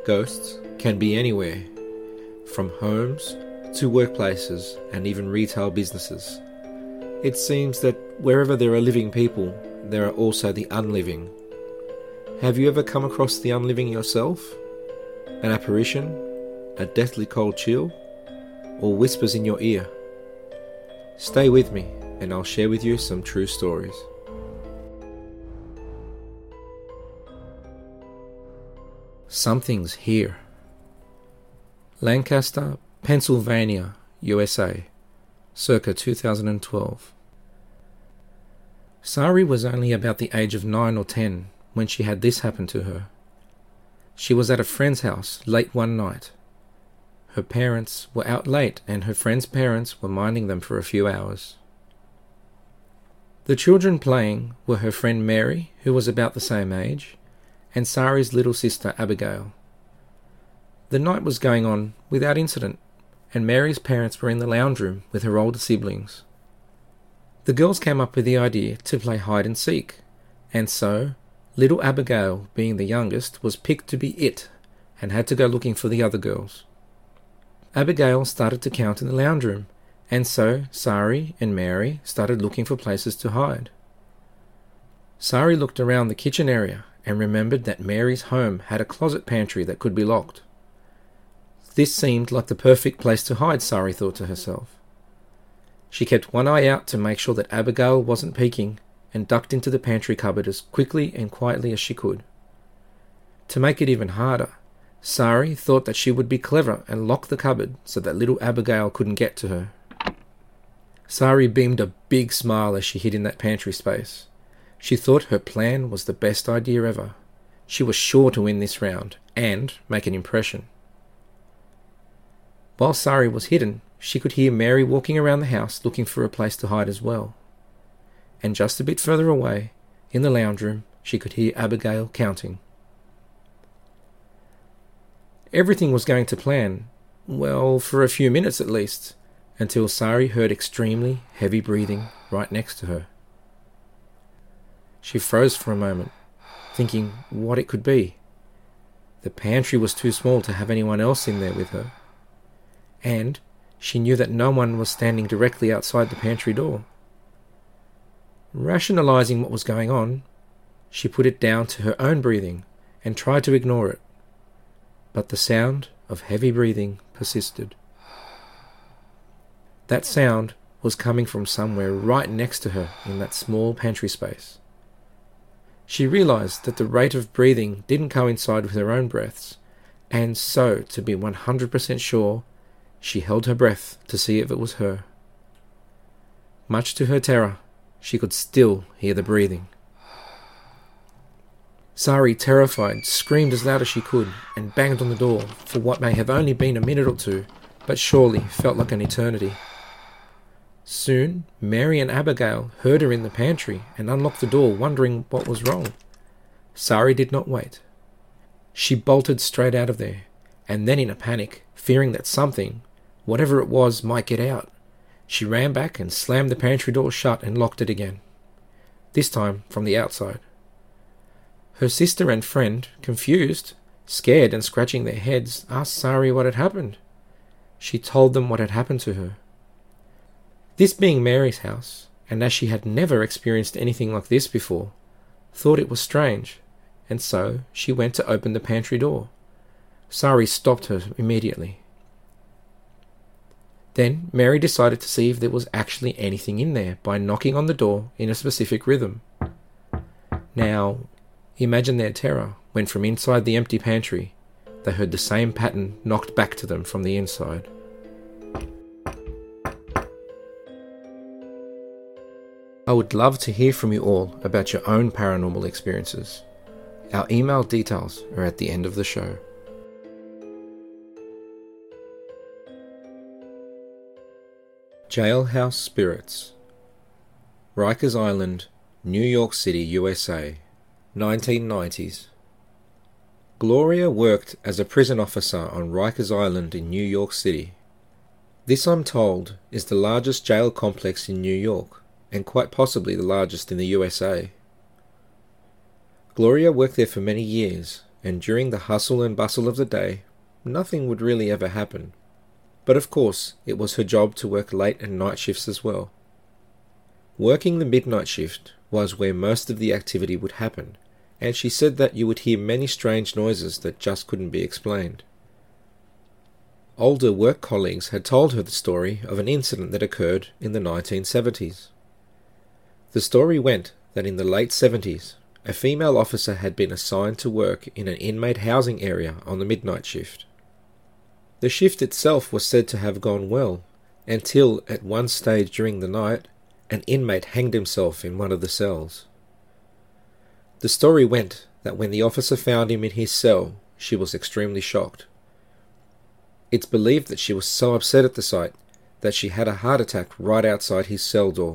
Ghosts can be anywhere, from homes to workplaces and even retail businesses. It seems that wherever there are living people, there are also the unliving. Have you ever come across the unliving yourself? An apparition? A deathly cold chill? Or whispers in your ear? Stay with me and I'll share with you some true stories. Something's here. Lancaster, Pennsylvania, USA, circa 2012. Sari was only about the age of 9 or 10 when she had this happen to her. She was at a friend's house late one night. Her parents were out late and her friend's parents were minding them for a few hours. The children playing were her friend Mary, who was about the same age, and Sari's little sister Abigail. The night was going on without incident, and Mary's parents were in the lounge room with her older siblings. The girls came up with the idea to play hide and seek, and so little Abigail, being the youngest, was picked to be it and had to go looking for the other girls. Abigail started to count in the lounge room, and so Sari and Mary started looking for places to hide. Sari looked around the kitchen area and remembered that Mary's home had a closet pantry that could be locked. This seemed like the perfect place to hide, Sari thought to herself. She kept one eye out to make sure that Abigail wasn't peeking and ducked into the pantry cupboard as quickly and quietly as she could. To make it even harder, Sari thought that she would be clever and lock the cupboard so that little Abigail couldn't get to her. Sari beamed a big smile as she hid in that pantry space. She thought her plan was the best idea ever. She was sure to win this round and make an impression. While Sari was hidden, she could hear Mary walking around the house looking for a place to hide as well. And just a bit further away, in the lounge room, she could hear Abigail counting. Everything was going to plan, well, for a few minutes at least, until Sari heard extremely heavy breathing right next to her. She froze for a moment, thinking what it could be. The pantry was too small to have anyone else in there with her. And she knew that no one was standing directly outside the pantry door. Rationalizing what was going on, she put it down to her own breathing and tried to ignore it. But the sound of heavy breathing persisted. That sound was coming from somewhere right next to her in that small pantry space. She realized that the rate of breathing didn't coincide with her own breaths, and so, to be 100% sure, she held her breath to see if it was her. Much to her terror, she could still hear the breathing. Sari, terrified, screamed as loud as she could and banged on the door for what may have only been a minute or two, but surely felt like an eternity. Soon, Mary and Abigail heard her in the pantry and unlocked the door, wondering what was wrong. Sari did not wait. She bolted straight out of there, and then in a panic, fearing that something, whatever it was, might get out, she ran back and slammed the pantry door shut and locked it again, this time from the outside. Her sister and friend, confused, scared and scratching their heads, asked Sari what had happened. She told them what had happened to her. This being Mary's house, and as she had never experienced anything like this before, thought it was strange, and so she went to open the pantry door. Sari stopped her immediately. Then Mary decided to see if there was actually anything in there by knocking on the door in a specific rhythm. Now, imagine their terror when from inside the empty pantry, they heard the same pattern knocked back to them from the inside. I would love to hear from you all about your own paranormal experiences. Our email details are at the end of the show. Jailhouse Spirits. Rikers Island, New York City, USA, 1990s. Gloria worked as a prison officer on Rikers Island in New York City. This, I'm told, is the largest jail complex in New York, and quite possibly the largest in the USA. Gloria worked there for many years, and during the hustle and bustle of the day, nothing would really ever happen. But of course, it was her job to work late and night shifts as well. Working the midnight shift was where most of the activity would happen, and she said that you would hear many strange noises that just couldn't be explained. Older work colleagues had told her the story of an incident that occurred in the 1970s. The story went that in the late 70s, a female officer had been assigned to work in an inmate housing area on the midnight shift. The shift itself was said to have gone well, until at one stage during the night, an inmate hanged himself in one of the cells. The story went that when the officer found him in his cell, she was extremely shocked. It's believed that she was so upset at the sight that she had a heart attack right outside his cell door.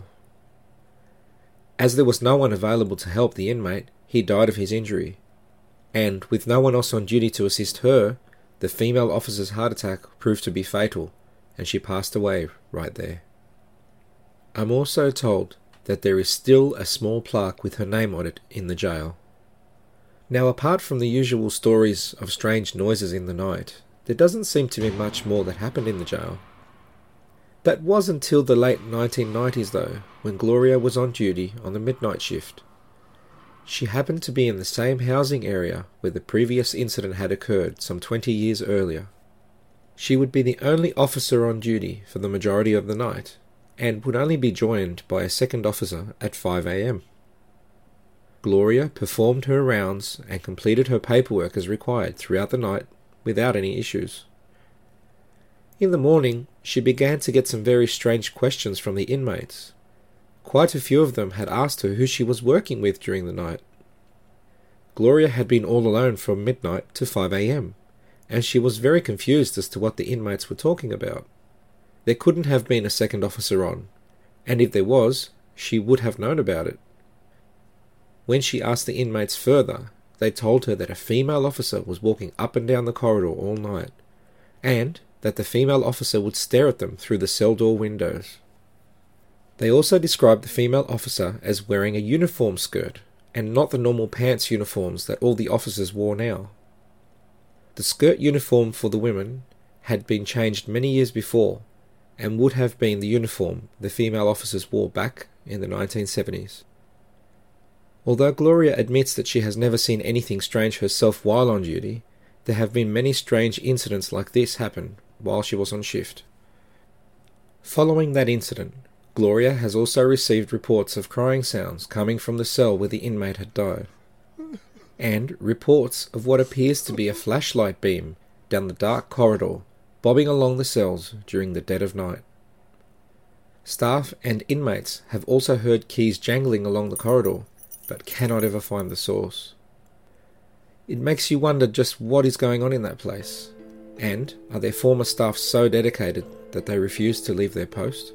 As there was no one available to help the inmate, he died of his injury, and with no one else on duty to assist her, the female officer's heart attack proved to be fatal, and she passed away right there. I'm also told that there is still a small plaque with her name on it in the jail. Now, apart from the usual stories of strange noises in the night, there doesn't seem to be much more that happened in the jail. That was until the late 1990s though, when Gloria was on duty on the midnight shift. She happened to be in the same housing area where the previous incident had occurred some 20 years earlier. She would be the only officer on duty for the majority of the night, and would only be joined by a second officer at 5 a.m. Gloria performed her rounds and completed her paperwork as required throughout the night without any issues. In the morning, she began to get some very strange questions from the inmates. Quite a few of them had asked her who she was working with during the night. Gloria had been all alone from midnight to 5 a.m., and she was very confused as to what the inmates were talking about. There couldn't have been a second officer on, and if there was, she would have known about it. When she asked the inmates further, they told her that a female officer was walking up and down the corridor all night, and that the female officer would stare at them through the cell door windows. They also described the female officer as wearing a uniform skirt, and not the normal pants uniforms that all the officers wore now. The skirt uniform for the women had been changed many years before, and would have been the uniform the female officers wore back in the 1970s. Although Gloria admits that she has never seen anything strange herself while on duty, there have been many strange incidents like this happen while she was on shift. Following that incident, Gloria has also received reports of crying sounds coming from the cell where the inmate had died, and reports of what appears to be a flashlight beam down the dark corridor bobbing along the cells during the dead of night. Staff and inmates have also heard keys jangling along the corridor, but cannot ever find the source. It makes you wonder just what is going on in that place, and are their former staff so dedicated that they refuse to leave their post?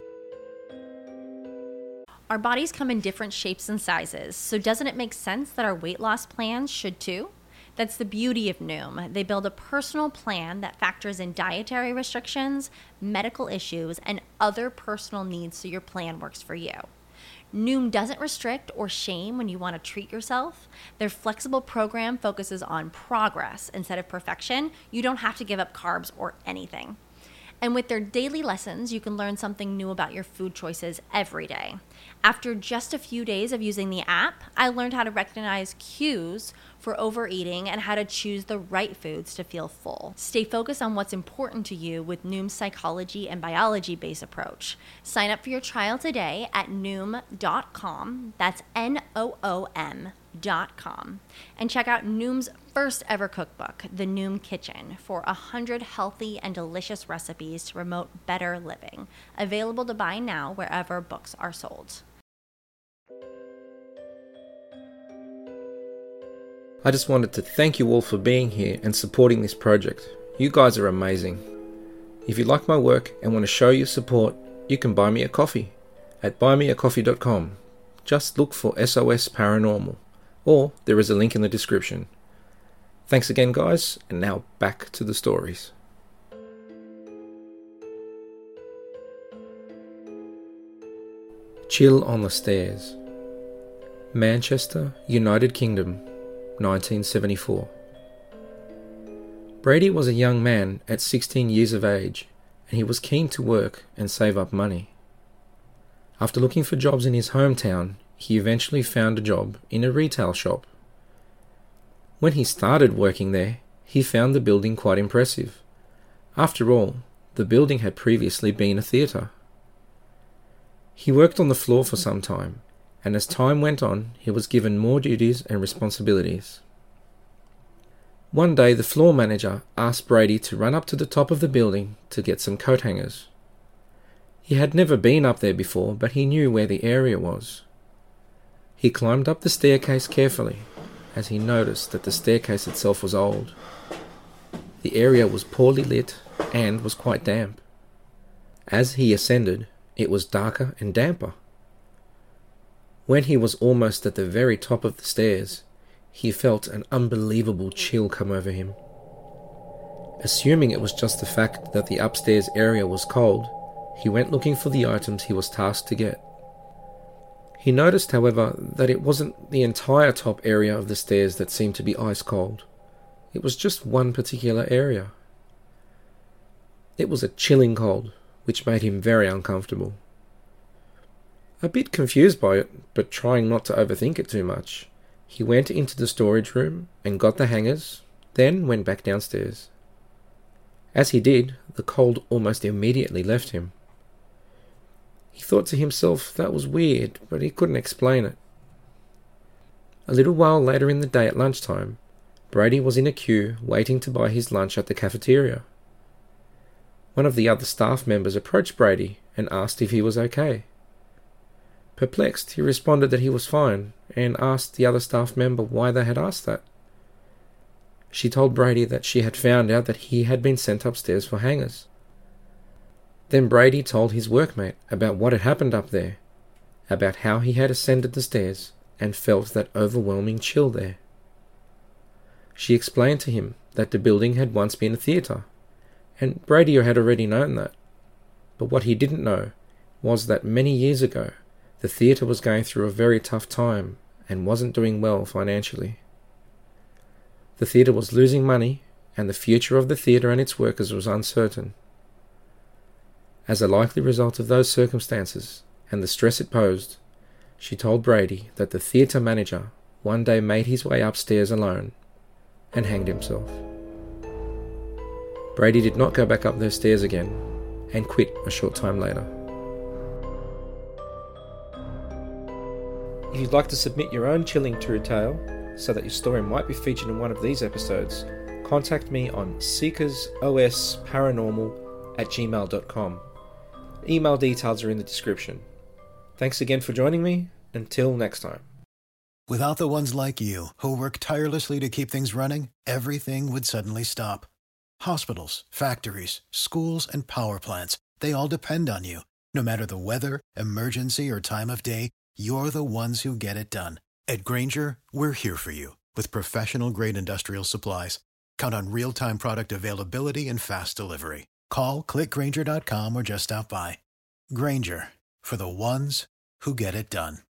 Our bodies come in different shapes and sizes, so doesn't it make sense that our weight loss plans should too? That's the beauty of Noom. They build a personal plan that factors in dietary restrictions, medical issues, and other personal needs so your plan works for you. Noom doesn't restrict or shame when you want to treat yourself. Their flexible program focuses on progress instead of perfection. You don't have to give up carbs or anything. And with their daily lessons, you can learn something new about your food choices every day. After just a few days of using the app, I learned how to recognize cues for overeating and how to choose the right foods to feel full. Stay focused on what's important to you with Noom's psychology and biology-based approach. Sign up for your trial today at Noom.com. That's Noom.com. And check out Noom's first ever cookbook, The Noom Kitchen, for 100 healthy and delicious recipes to promote better living. Available to buy now wherever books are sold. I just wanted to thank you all for being here and supporting this project. You guys are amazing. If you like my work and want to show your support, you can buy me a coffee at buymeacoffee.com. Just look for SOS Paranormal, or there is a link in the description. Thanks again, guys, and now back to the stories. Chill on the Stairs. Manchester, United Kingdom, 1974. Brady was a young man at 16 years of age, and he was keen to work and save up money. After looking for jobs in his hometown, he eventually found a job in a retail shop. When he started working there, he found the building quite impressive. After all, the building had previously been a theatre. He worked on the floor for some time, and as time went on, he was given more duties and responsibilities. One day, the floor manager asked Brady to run up to the top of the building to get some coat hangers. He had never been up there before, but he knew where the area was. He climbed up the staircase carefully, as he noticed that the staircase itself was old. The area was poorly lit and was quite damp. As he ascended, it was darker and damper. When he was almost at the very top of the stairs, he felt an unbelievable chill come over him. Assuming it was just the fact that the upstairs area was cold, he went looking for the items he was tasked to get. He noticed, however, that it wasn't the entire top area of the stairs that seemed to be ice cold. It was just one particular area. It was a chilling cold, which made him very uncomfortable. A bit confused by it, but trying not to overthink it too much, he went into the storage room and got the hangers, then went back downstairs. As he did, the cold almost immediately left him. He thought to himself that was weird, but he couldn't explain it. A little while later in the day at lunchtime, Brady was in a queue waiting to buy his lunch at the cafeteria. One of the other staff members approached Brady and asked if he was okay. Perplexed, he responded that he was fine and asked the other staff member why they had asked that. She told Brady that she had found out that he had been sent upstairs for hangers. Then Brady told his workmate about what had happened up there, about how he had ascended the stairs and felt that overwhelming chill there. She explained to him that the building had once been a theatre, and Brady had already known that. But what he didn't know was that many years ago, the theatre was going through a very tough time and wasn't doing well financially. The theatre was losing money, and the future of the theatre and its workers was uncertain. As a likely result of those circumstances and the stress it posed, she told Brady that the theatre manager one day made his way upstairs alone and hanged himself. Brady did not go back up those stairs again and quit a short time later. If you'd like to submit your own chilling true tale so that your story might be featured in one of these episodes, contact me on seekersosparanormal@gmail.com. Email details are in the description. Thanks again for joining me. Until next time. Without the ones like you, who work tirelessly to keep things running, everything would suddenly stop. Hospitals, factories, schools, and power plants, they all depend on you. No matter the weather, emergency, or time of day, you're the ones who get it done. At Grainger, we're here for you with professional-grade industrial supplies. Count on real-time product availability and fast delivery. Call, click Grainger.com, or just stop by. Grainger, for the ones who get it done.